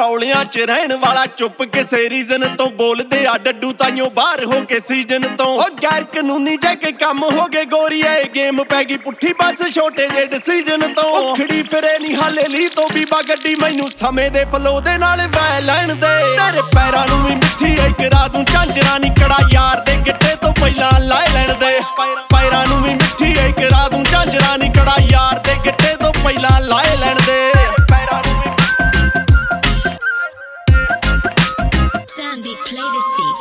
ਰੌਲਿਆਂ 'ਚ ਰਹਿਣ ਵਾਲਾ ਚੁੱਪ ਕਿਸੇ ਰੀਜ਼ਨ ਤੋਂ ਬੋਲਦੇ ਆ ਡੱਡੂ ਤਾਈਓ ਬਾਹਰ ਹੋ ਕੇ ਸੀਜ਼ਨ ਤੋਂ ਉਹ ਗੈਰ ਕਾਨੂੰਨੀ ਜੇ ਕੇ ਕੰਮ ਹੋ ਗਏ ਗੋਰੀਏ ਗੇਮ ਪੈ ਗਈ ਪੁੱਠੀ ਬਸ ਛੋਟੇ ਜੇ ਡਿਸੀਜਨ ਤੋਂ ਉਹ ਖੜੀ ਫਿਰੇ ਨਹੀਂ ਹਾਲੇ ਲਈ ਤੋਂ ਬੀਬਾ ਗੱਡੀ ਮੈਨੂੰ ਸਮੇਂ ਦੇ ਫਲੋ ਦੇ ਨਾਲ ਵਹਿ ਲੈਣ ਦੇ ਤੇਰੇ ਪੈਰਾਂ ਨੂੰ ਵੀ ਮਿੱਠੀ ਐ ਕਰਾ ਦੂੰ ਝਾਂਜਰਾਂ ਨੀ ਕੜਾ ਯਾਰ ਦੇ ਗਿੱਟੇ ਤੋਂ ਪਹਿਲਾਂ ਲਾਏ ਲੈਣ ਦੇ ਪੈਰਾਂ ਨੂੰ ਵੀ ਮਿੱਠੀ ਐ ਕਰਾ ਦੂੰ ਝਾਂਜਰਾਂ ਨੀ ਕੜਾ ਯਾਰ ਦੇ ਗਿੱਟੇ ਤੋਂ ਪਹਿਲਾਂ ਲਾਏ ਲੈਣ ਦੇ Sandy, play this beat.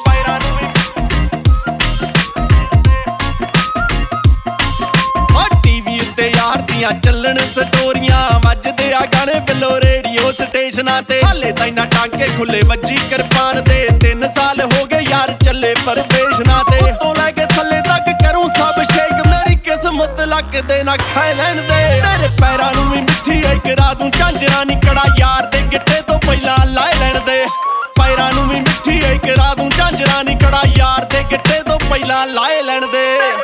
TV ਉੱਤੇ ਯਾਰ ਦੀਆਂ ਚੱਲਣ ਸਟੋਰੀਆਂ ਵੱਜਦੇ ਆ ਗਾਣੇ ਬਿੱਲੋ ਰੇਡੀਓ ਸਟੇਸ਼ਨਾਂ ਤੇ ਹਾਲੇ ਤਾਂ ਇਨਾ ਟਾਂਕੇ ਖੁੱਲੇ ਵੱਜੀ ਕਿਰਪਾਨ ਦੇ 3 ਸਾਲ ਹੋ ਗਏ ਯਾਰ ਚੱਲੇ ਪਰਵੇਸ਼ਨਾਂ ਤੇ ਉੱਤੋਂ ਲੈ ਕੇ ਥੱਲੇ ਤੱਕ ਕਰੂੰ ਸਭ ਸ਼ੇਕ ਮੇਰੀ ਕਿਸਮਤ ਲੱਕ ਦੇ ਨਾ ਖਾਏ ਲੈਣ ਦੇ ਤੇਰੇ ਪੈਰਾਂ ਨੂੰ ਵੀ ਮਿੱਠੀ ਐ ਕਰਾ ਦੂੰ ਝਾਂਜਰਾਂ ਨੀ ਕੜਾ ਯਾਰ ਦੇ ਗਿੱਟੇ ਤੋਂ ਪਹਿਲਾਂ ਲਾਏ ਲੈਣ ਦੇ ਪੈਰਾਂ ਨੂੰ ਵੀ ਮਿੱਠੀ ਐ ਕਰਾ ਦੂੰ ਝਾਂਜਰਾਂ ਨੀ ਕੜਾ ਯਾਰ ਦੇ ਗਿੱਟੇ ਤੋਂ ਪਹਿਲਾਂ ਲਾਏ ਲੈਣ ਦੇ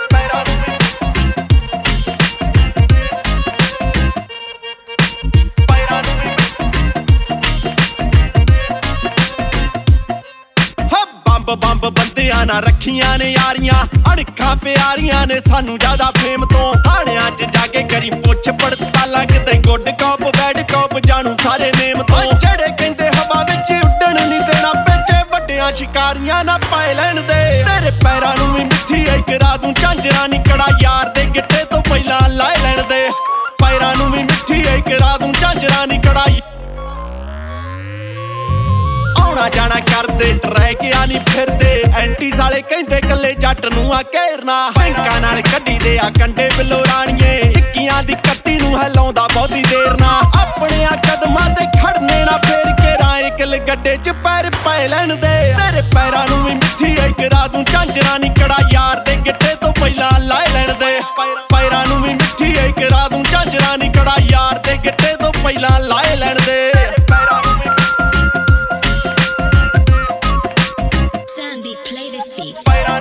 ਬੰਬ ਬੰਦਿਆਂ ਨਾ ਰੱਖੀਆਂ ਨੇ ਯਾਰੀਆਂ ਅੜਖਾਂ ਪਿਆਰੀਆਂ ਨੇ ਸਾਨੂੰ ਜ਼ਿਆਦਾ ਫੇਮ ਤੋਂ ਥਾਣਿਆਂ 'ਚ ਜਾ ਕੇ ਕਰੀ ਪੁੱਛ ਪੜਤਾਲਾਂ ਕਿਤੇ ਗੁੱਡ ਕਾਪ ਬੈਡ ਕਾਪ ਜਾਣੂ ਸਾਰੇ ਨੇਮ ਤੋਂ ਜਿਹੜੇ ਕਹਿੰਦੇ ਹਵਾ ਵਿੱਚ ਉੱਡਣ ਨਹੀਂ ਦੇਣਾ ਪਿੱਛੇ ਵੱਡਿਆਂ ਸ਼ਿਕਾਰੀਆਂ ਨਾ ਪਾਏ ਲੈਣ ਦੇ ਤੇਰੇ ਪੈਰਾਂ ਨੂੰ ਵੀ ਮਿੱਠੀ ਐ ਕਰਾ ਦੂੰ ਝਾਂਜਰਾਂ ਨੀ ਕੜਾ ਯਾਰ ਦੇ ਗਿੱਟੇ ਤੋਂ ਪਹਿਲਾਂ ਲਾਏ ਲੈਣ ਦੇ ਪੈਰਾਂ ਨੂੰ ਵੀ ਮਿੱਠੀ ਐ ਕਰਾ ਦੂੰ ਝਾਂਜਰਾਂ ਨੀ ਕੜਾ ਆਉਣਾ ਜਾਣਾ ਕਰਦੇ ਟਰੈਕ ਆ ਨਹੀਂ ਫਿਰਦੇ ਐਂਟੀ ਸਾਲੇ ਕਹਿੰਦੇ ਕੱਲੇ ਜੱਟ ਨੂੰ ਆ ਘੇਰਨਾ ਬੈਂਕਾਂ ਨਾਲ ਕੱਢੀ ਦੇ ਆ ਕੰਡੇ ਬਿੱਲੋ ਰਾਣੀਏ ਟਿੱਕੀਆਂ ਦੀ ਕੱਤੀ ਨੂੰ ਹਿਲਾਉਂਦਾ ਬਹੁਤੀ ਦੇਰ ਨਾ ਆਪਣਿਆਂ ਕਦਮਾਂ ਤੇ ਖੜਨੇ ਨਾ ਫੇਰ ਕੇ ਰਾਏ ਕਿਲ ਗੱਡੇ 'ਚ ਪੈਰ ਪੈ ਲੈਣ ਦੇ ਤੇਰੇ ਪੈਰਾਂ ਨੂੰ ਵੀ ਮਿੱਠੀ ਐ ਕਰਾ ਦੂੰ ਝਾਂਜਰਾਂ ਨੀ ਕੜਾ ਯਾਰ ਦੇ ਗਿੱਟੇ ਤੋਂ ਪਹਿਲਾਂ ਲਾਏ ਲੈਣ ਦੇ ਪੈਰਾਂ ਨੂੰ ਵੀ ਮਿੱਠੀ ਐ ਕਰਾ ਦੂੰ ਝਾਂਜਰਾਂ ਨੀ ਕੜਾ ਯਾਰ ਦੇ ਗਿੱਟੇ ਤੋਂ ਪਹਿਲਾਂ ਲਾਏ ਲੈਣ ਦੇ Sandy, play this beat.